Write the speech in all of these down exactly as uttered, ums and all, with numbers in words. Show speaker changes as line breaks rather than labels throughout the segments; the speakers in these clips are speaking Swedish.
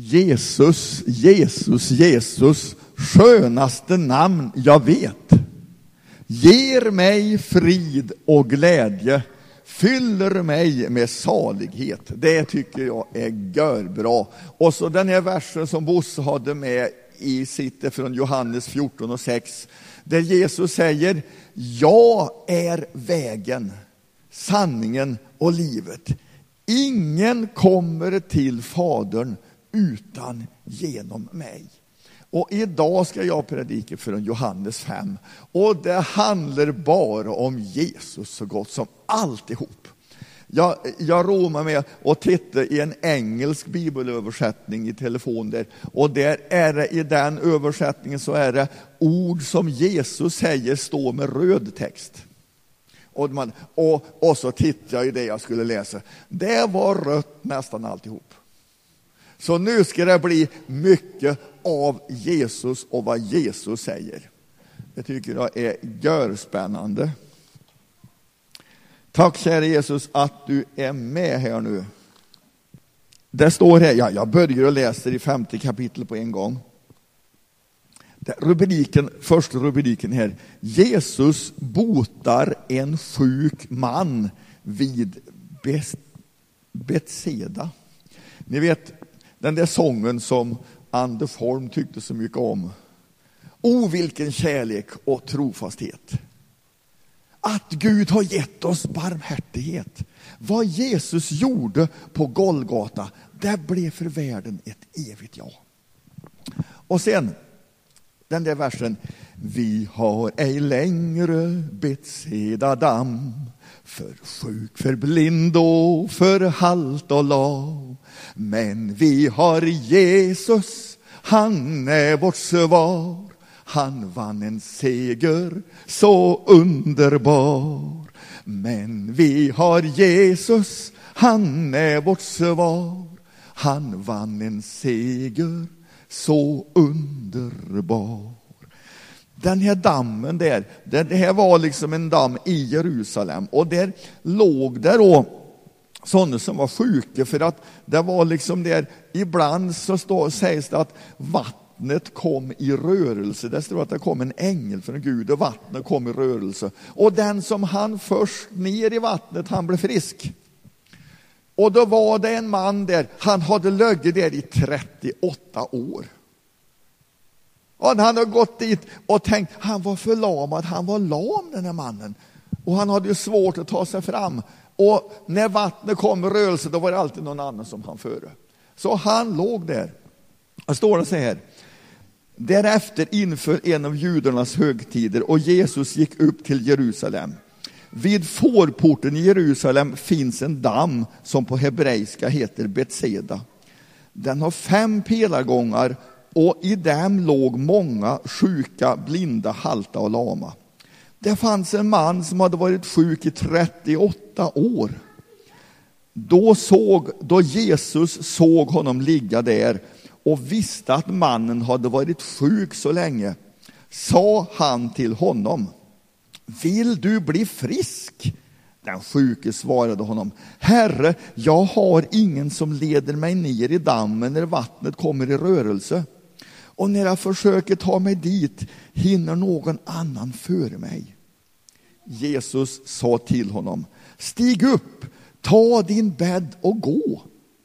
Jesus, Jesus, Jesus, skönaste namn jag vet. Ger mig frid och glädje, fyller mig med salighet. Det tycker jag är görbra. Och så den här versen som Bosse hade med i sitt från Johannes fjorton och sex. Där Jesus säger, jag är vägen, sanningen och livet. Ingen kommer till Fadern utan genom mig. Och idag ska jag predika från Johannes fem. Och det handlar bara om Jesus så gott som alltihop. Jag, jag romar med att titta i en engelsk bibelöversättning i telefon där. Och där är det, i den översättningen så är det ord som Jesus säger står med röd text. Och, man, och, och så tittar jag i det jag skulle läsa. Det var rött nästan alltihop. Så nu ska det bli mycket av Jesus och vad Jesus säger. Jag tycker det är görspännande. Tack kära Jesus att du är med här nu. Det står här, ja, jag börjar och läser i femte kapitel på en gång. Rubriken, första rubriken här. Jesus botar en sjuk man vid Betseda. Ni vet den där sången som Anders Holm tyckte så mycket om. O vilken kärlek och trofasthet. Att Gud har gett oss barmhärtighet. Vad Jesus gjorde på Golgata, det blev för världen ett evigt ja. Och sen den där versen. Vi har ej längre Betseda damm, för sjuk, för blind och för halt och lam. Men vi har Jesus, han är vårt svar. Han vann en seger så underbar. Men vi har Jesus, han är vårt svar. Han vann en seger så underbar. Den här dammen där, det här var liksom en damm i Jerusalem. Och där låg det då sådana som var sjuka, för att det var liksom där, ibland så står, sägs det att vattnet kom i rörelse. Det står att det kom en ängel från Gud och vattnet kom i rörelse. Och den som han först ner i vattnet, han blev frisk. Och då var det en man där, han hade legat där i trettioåtta år. Och han hade gått dit och tänkt, han var förlamad, han var lam den här mannen. Och han hade ju svårt att ta sig fram. Och när vattnet kom i rörelse, då var det alltid någon annan som han före. Så han låg där. Det står det så här. Därefter inför en av judarnas högtider och Jesus gick upp till Jerusalem. Vid fårporten i Jerusalem finns en damm som på hebreiska heter Betseda. Den har fem pelargångar och i dem låg många sjuka, blinda, halta och lama. Det fanns en man som hade varit sjuk i trettioåtta år. Då, såg, då Jesus såg honom ligga där och visste att mannen hade varit sjuk så länge, sa han till honom: vill du bli frisk? Den sjuke svarade honom: Herre, jag har ingen som leder mig ner i dammen när vattnet kommer i rörelse. Och när jag försöker ta mig dit hinner någon annan före mig. Jesus sa till honom: stig upp, ta din bädd och gå.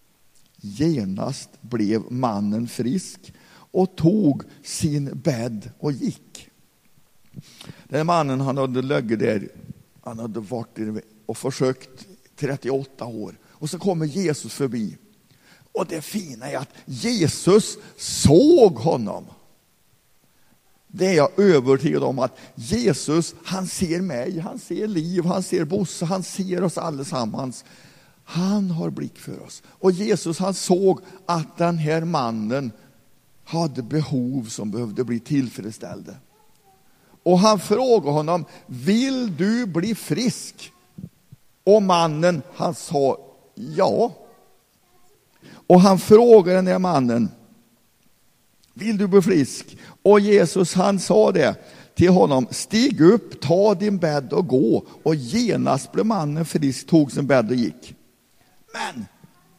Genast blev mannen frisk och tog sin bädd och gick. Den mannen, han hade legat där, han hade varit och försökt trettioåtta år. Och så kommer Jesus förbi. Och det fina är att Jesus såg honom. Det är jag övertygad om, att Jesus, han ser mig, han ser Liv, han ser Bosse, han ser oss allesammans. Han har blick för oss. Och Jesus, han såg att den här mannen hade behov som behövde bli tillfredsställda. Och han frågade honom: vill du bli frisk? Och mannen, han sa ja. Och han frågade den här mannen: vill du bli frisk? Och Jesus, han sa det till honom: stig upp, ta din bädd och gå. Och genast blev mannen frisk, tog sin bädd och gick. Men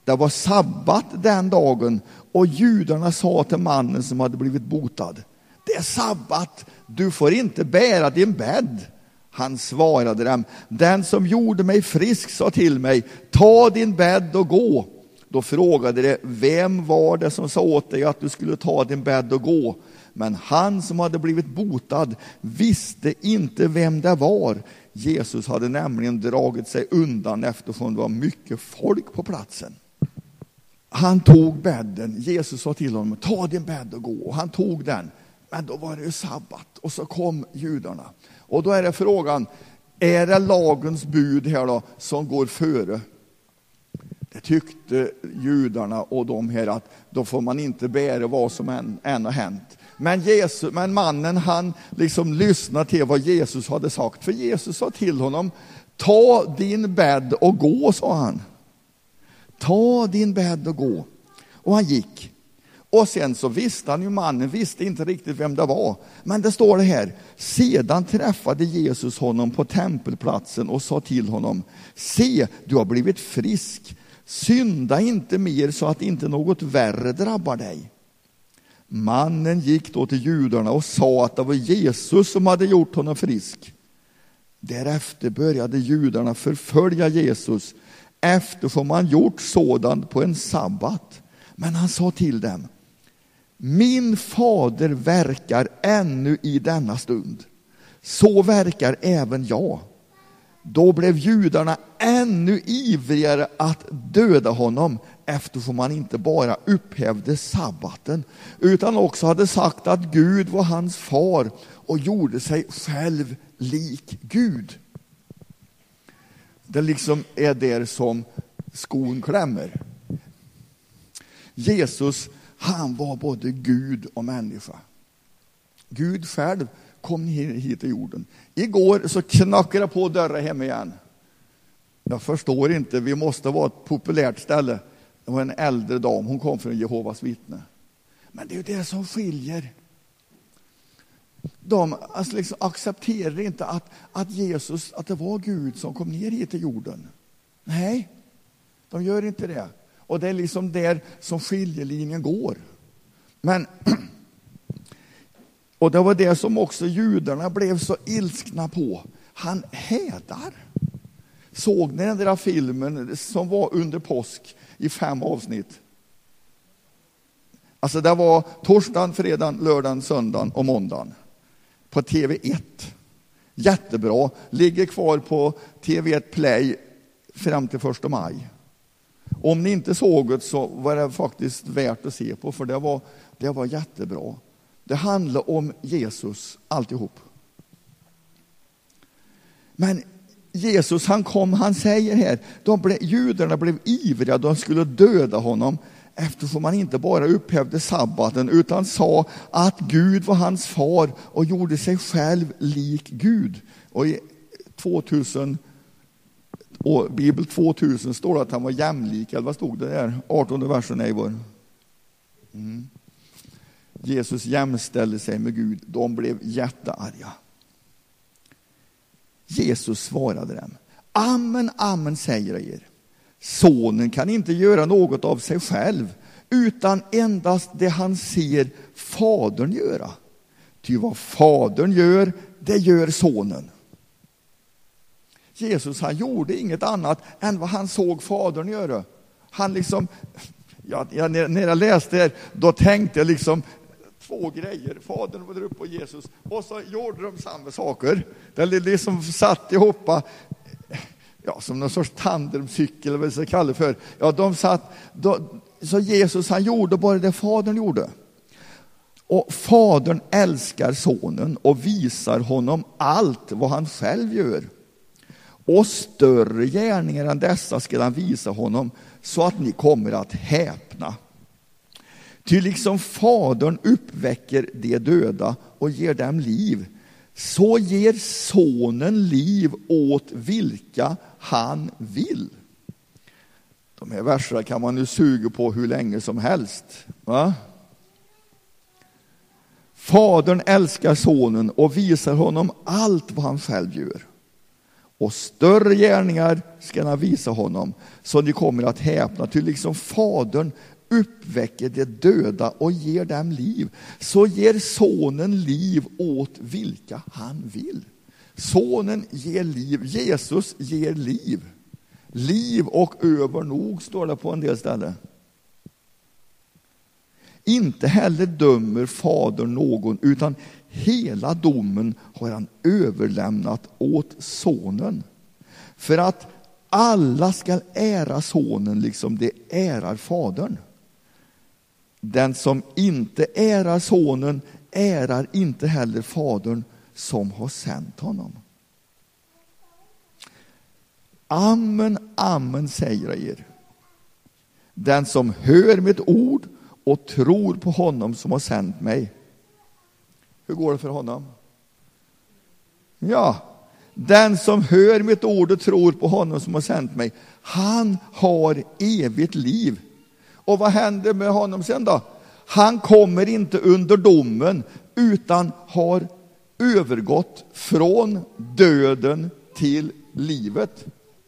Det var sabbat den dagen och judarna sa till mannen som hade blivit botad: det är sabbat, du får inte bära din bädd. Han svarade dem: den som gjorde mig frisk sa till mig: ta din bädd och gå. Då frågade de: vem var det som sa åt dig att du skulle ta din bädd och gå? Men han som hade blivit botad visste inte vem det var. Jesus hade nämligen dragit sig undan eftersom det var mycket folk på platsen. Han tog bädden. Jesus sa till honom: ta din bädd och gå. Och han tog den. Men då var det ju sabbat. Och så kom judarna. Och då är det frågan: är det lagens bud här då som går före? Det tyckte judarna och de här, att då får man inte bära vad som än, än har hänt. Men, Jesus, men mannen, han liksom lyssnade till vad Jesus hade sagt. För Jesus sa till honom: ta din bädd och gå, sa han. Ta din bädd och gå. Och han gick. Och sen så visste han ju, mannen visste inte riktigt vem det var. Men det står det här: sedan träffade Jesus honom på tempelplatsen och sa till honom: se, du har blivit frisk. Synda inte mer så att inte något värre drabbar dig. Mannen gick då till judarna och sa att det var Jesus som hade gjort honom frisk. Därefter började judarna förfölja Jesus eftersom han gjort sådant på en sabbat. Men han sa till dem: min fader verkar ännu i denna stund. Så verkar även jag. Då blev judarna ännu ivrigare att döda honom, eftersom han inte bara upphävde sabbaten utan också hade sagt att Gud var hans far och gjorde sig själv lik Gud. Det liksom är där som skon klämmer. Jesus, han var både Gud och människa. Gud själv kom hit till jorden. Igår så knackade jag på dörren hem igen. Jag förstår inte, vi måste vara ett populärt ställe. Det var en äldre dam, hon kom från Jehovas vittne. Men det är ju det som skiljer. De alltså liksom accepterar inte att, att Jesus, att det var Gud som kom ner hit till jorden. Nej, de gör inte det. Och det är liksom där som skiljelinjen går. Men och det var det som också judarna blev så ilskna på. Han hädar. Såg ni den där filmen som var under påsk i fem avsnitt? Alltså det var torsdagen, fredagen, lördagen, söndagen och måndagen. På T V ett. Jättebra. Ligger kvar på T V ett Play fram till första maj. Om ni inte såg det så var det faktiskt värt att se på, för det var, det var jättebra. Det handlar om Jesus alltihop. Men Jesus, han kom, han säger här, de ble, judarna blev ivriga, de skulle döda honom eftersom han inte bara upphävde sabbaten utan sa att Gud var hans far och gjorde sig själv lik Gud. Och i tvåtusen och Bibel tvåtusen står det att han var jämlik, eller vad stod det där? artonde versen är vår. Mm. Jesus jämställde sig med Gud. De blev jättearga. Jesus svarade dem: amen, amen säger jag er. Sonen kan inte göra något av sig själv, utan endast det han ser fadern göra. Ty vad fadern gör, det gör sonen. Jesus, han gjorde inget annat än vad han såg fadern göra. Han liksom, ja, när jag läste det, då tänkte jag liksom två grejer. Fadern var där uppe på Jesus och så gjorde de samma saker. Det liksom satt ihop, ja, som någon sorts tandemcykel, eller vad jag kallar det för. Ja, de satt, då, så Jesus, han gjorde bara det fadern gjorde. Och fadern älskar sonen och visar honom allt vad han själv gör. Och större gärningar än dessa ska han visa honom, så att ni kommer att häpna. Ty liksom fadern uppväcker de döda och ger dem liv, så ger sonen liv åt vilka han vill. De här verserna kan man ju suga på hur länge som helst. Va? Fadern älskar sonen och visar honom allt vad han själv gör. Och större gärningar ska han visa honom, så ni kommer att häpna. Till liksom fadern uppväcker de döda och ger dem liv, så ger sonen liv åt vilka han vill. Sonen ger liv, Jesus ger liv. Liv och över nog, står det på en del ställen. Inte heller dömer fadern någon, utan hela domen har han överlämnat åt sonen. För att alla ska ära sonen liksom det ärar fadern. Den som inte ärar sonen ärar inte heller fadern som har sänt honom. Amen, amen säger jag er. Den som hör mitt ord och tror på honom som har sänt mig. Hur går det för honom? Ja, den som hör mitt ord och tror på honom som har sänt mig, han har evigt liv. Och vad händer med honom sen då? Han kommer inte under domen, utan har övergått från döden till livet.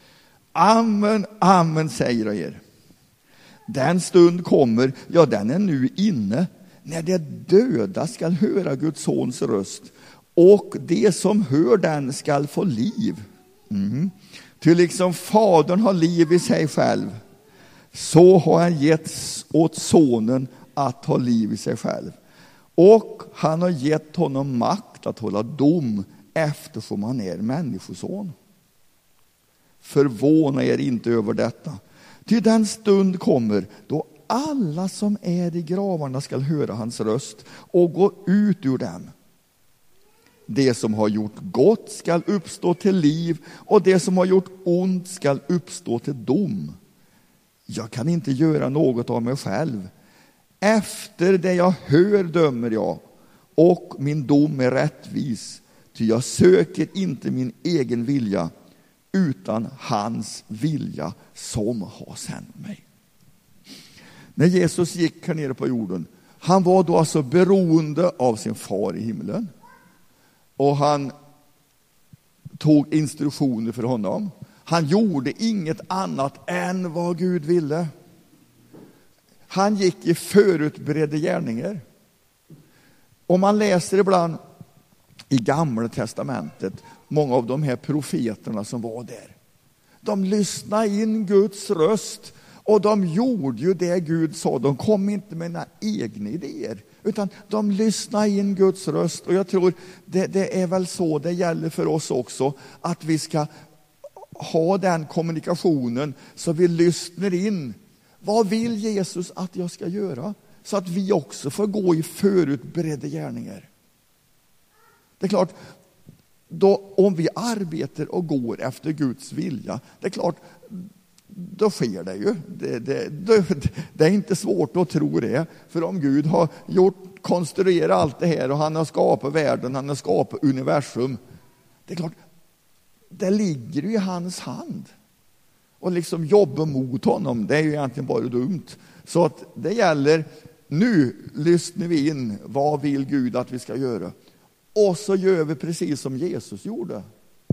Amen, amen säger jag er. Den stund kommer, ja den är nu inne, när de döda ska höra Guds sons röst, och de som hör den ska få liv. Mm. Till liksom fadern har liv i sig själv, så har han gett åt sonen att ha liv i sig själv. Och han har gett honom makt att hålla dom, eftersom han är människoson. Förvåna er inte över detta. Till den stund kommer då alla som är i gravarna ska höra hans röst och gå ut ur dem. Det som har gjort gott ska uppstå till liv, och det som har gjort ont ska uppstå till dom. Jag kan inte göra något av mig själv. Efter det jag hör dömer jag, och min dom är rättvis. Ty jag söker inte min egen vilja, utan hans vilja som har sänt mig. När Jesus gick här nere på jorden, han var då alltså beroende av sin far i himlen. Och han tog instruktioner för honom. Han gjorde inget annat än vad Gud ville. Han gick i förutberedda gärningar. Om man läser ibland i Gamla testamentet, många av de här profeterna som var där, de lyssnade in Guds röst, och de gjorde ju det Gud sa. De kom inte med sina egna idéer, utan de lyssnade in Guds röst. Och jag tror det, det är väl så det gäller för oss också, att vi ska ha den kommunikationen, så vi lyssnar in. Vad vill Jesus att jag ska göra? Så att vi också får gå i förutberedda gärningar. Det är klart, då, om vi arbetar och går efter Guds vilja, det är klart, då sker det ju. Det, det, det, det är inte svårt att tro det. För om Gud har gjort, konstruerat allt det här, och han har skapat världen, han har skapat universum, det är klart, det ligger ju i hans hand. Och liksom jobba mot honom, det är ju egentligen bara dumt. Så att det gäller, nu lyssnar vi in, vad vill Gud att vi ska göra? Och så gör vi precis som Jesus gjorde.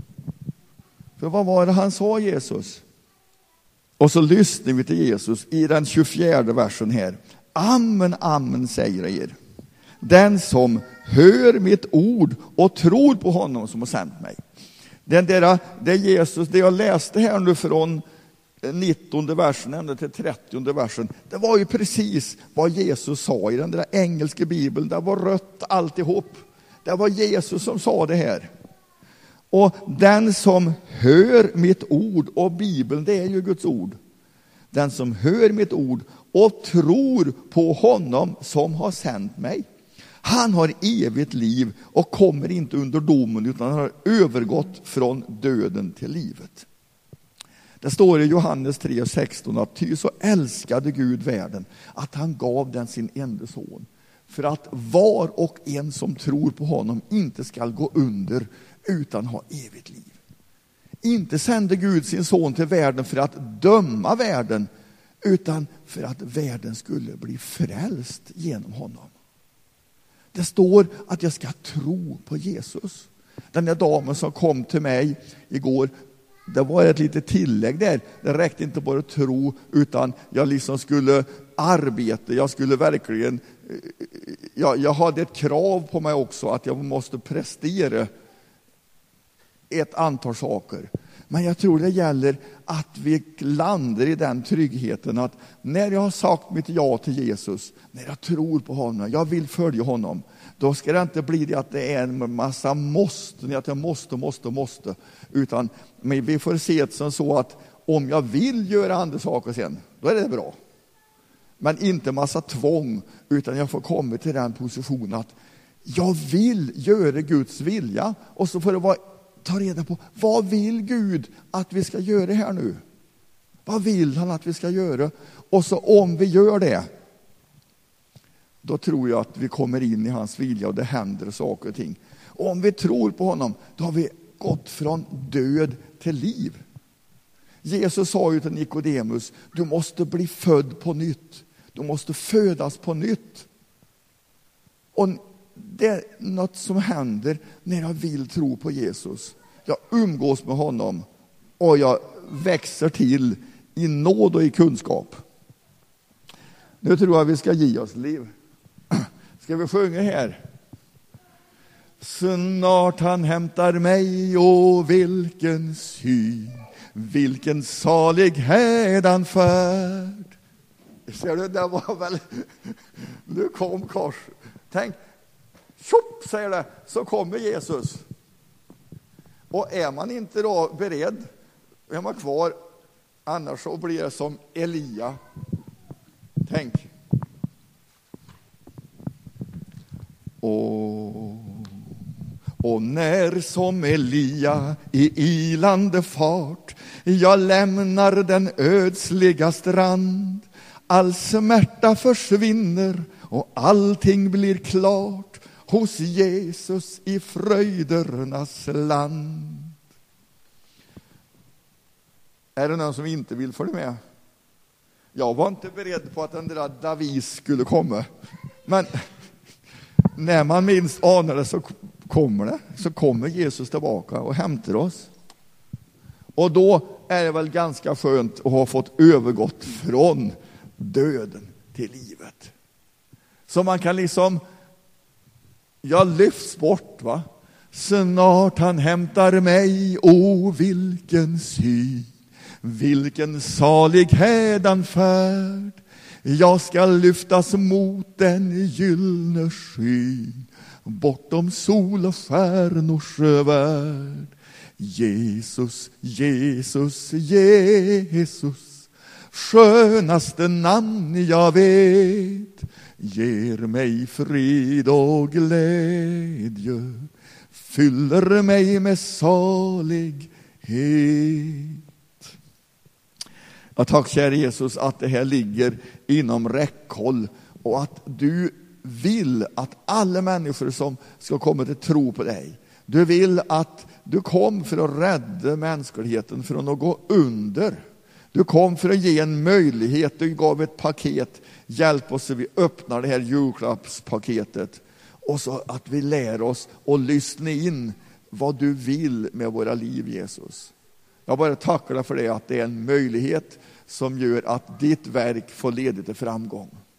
För vad var det han sa, Jesus? Och så lyssnar vi till Jesus i den tjugofjärde versen här. Amen, amen säger jag er. Den som hör mitt ord och tror på honom som har sänt mig. Den där, det Jesus, det jag läste här nu från nittonde versen ända till trettionde versen, det var ju precis vad Jesus sa i den där engelska bibeln. Det var rött alltihop. Det var Jesus som sa det här. Och den som hör mitt ord, och Bibeln det är ju Guds ord. Den som hör mitt ord och tror på honom som har sänt mig, han har evigt liv och kommer inte under domen, utan har övergått från döden till livet. Det står i Johannes tre sexton att ty så älskade Gud världen att han gav den sin enda son, för att var och en som tror på honom inte ska gå under, utan ha evigt liv. Inte sände Gud sin son till världen för att döma världen, utan för att världen skulle bli frälst genom honom. Det står att jag ska tro på Jesus. Den där damen som kom till mig igår, det var ett litet tillägg där. Det räckte inte bara att tro, utan jag liksom skulle arbeta. Jag skulle verkligen, jag, jag hade ett krav på mig också att jag måste prestera ett antal saker. Men jag tror det gäller att vi landar i den tryggheten att när jag har sagt mitt ja till Jesus, när jag tror på honom, jag vill följa honom, då ska det inte bli det att det är en massa måste, att jag måste, måste, måste. Utan men vi får se det som så att om jag vill göra andra saker sen, då är det bra. Men inte massa tvång, utan jag får komma till den positionen att jag vill göra Guds vilja. Och så får det vara, ta reda på, vad vill Gud att vi ska göra här nu? Vad vill han att vi ska göra? Och så om vi gör det, då tror jag att vi kommer in i hans vilja och det händer saker och ting. Och om vi tror på honom, då har vi gått från död till liv. Jesus sa ju till Nikodemus, du måste bli född på nytt. Du måste födas på nytt. Och det är något som händer när jag vill tro på Jesus. Jag umgås med honom och jag växer till i nåd och i kunskap. Nu tror jag vi ska ge oss liv. Ska vi sjunga här? Snart han hämtar mig, och vilken syn, vilken salig hädanfärd. Ser du, det var väl, nu kom kors. Tänk, tjopp säger det, så kommer Jesus. Och är man inte då beredd, är man kvar, annars så blir det som Elia. Tänk. Och, och när som Elia i ilande fart jag lämnar den ödsliga strand, all smärta försvinner och allting blir klart hos Jesus i fröjdernas land. Är det någon som inte vill följa med? Jag var inte beredd på att den där David skulle komma. Men när man minst anar det så kommer det. Så kommer Jesus tillbaka och hämtar oss. Och då är det väl ganska skönt att ha fått övergått från döden till livet. Så man kan liksom, jag lyfts bort, va? Snart han hämtar mig, o vilken syn, vilken salig hädanfärd. Jag ska lyftas mot den gyllene skyn, bortom sol och stjärnors värld. Jesus, Jesus, Jesus, skönaste namn jag vet, ger mig frid och glädje, fyller mig med salighet. Ja, tack kära Jesus att det här ligger inom räckhåll och att du vill att alla människor som ska komma till tro på dig, du vill att du kom för att rädda mänskligheten från att gå under. Du kom för att ge en möjlighet, du gav ett paket, hjälp oss så vi öppnar det här julklappspaketet och så att vi lär oss och lyssna in vad du vill med våra liv, Jesus. Jag bara tackar dig för det, att det är en möjlighet som gör att ditt verk får leda till framgång.